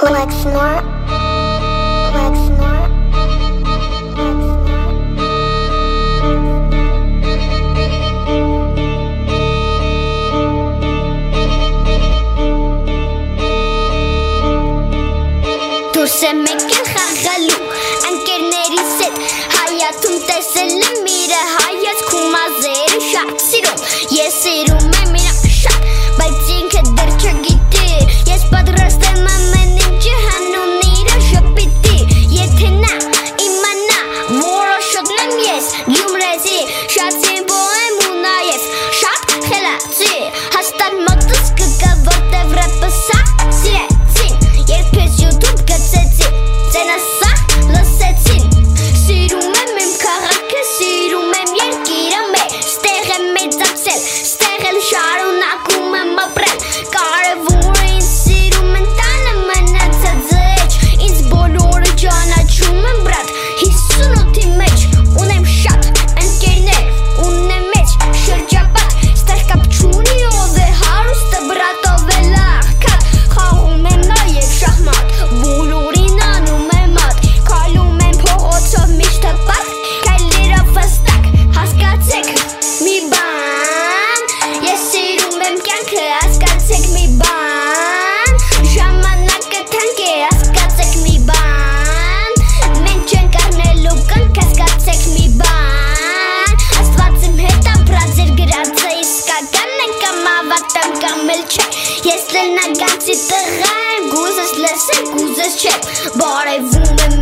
Lexmore. Դուրս է մեկ էլ խաղալու ընկերներիս հետ հայաթում տեսել եմ իրը հայացքում մազերը շատ սիրում ես սիրում եմ իրան շատ բայց ինքը դեռ չգիտի ես պատրաստ եմ ամեն ինչը հանուն իրա ժպիտի եթե նա իմանա որոշում ես Գյումրեցի շատ սիմպլ եմ ու նաև շատ խելացի հաստատ մոտս կգա որտև ռեպը սա սիրեցին երբես YouTube գցեցի ծենասա լսեցին սիրում եմ իմ քաղաքը սիրում եմ երկիրը մեր ստեղ եմ մեծացել ստեղ էլ շարունակում եմ ապրել կարևորը ինձ սիրում են տանը մնացածը էջ ինձ բոլորը ճանաչում են բրատ 58-ի մեջ ունեմ շատ ընկերներ ունեմ մեծ շրջապատ ստեղ կապ չունի ով է հարուստը բրատով է աղքատ խաղում եմ նաև շախմատ բոլորին անում եմ մատ քայլում եմ փողոցով միշտ հպարտ քայլերով վստակ հասկացեք մի բան ես սիրում եմ կյանքը հասկացեք մի բան ժամանակը թանկ է հասկացեք մի բան մենք չենք առնելու կյանք հասկացեք մի բան Աստված իմ հետ ապրած էր գրածը իսկական է կամ ավատեմ կամ էլ չէ ես լնագանցի տղա եմ գուզես լսել գուզես չէ բարևում եմ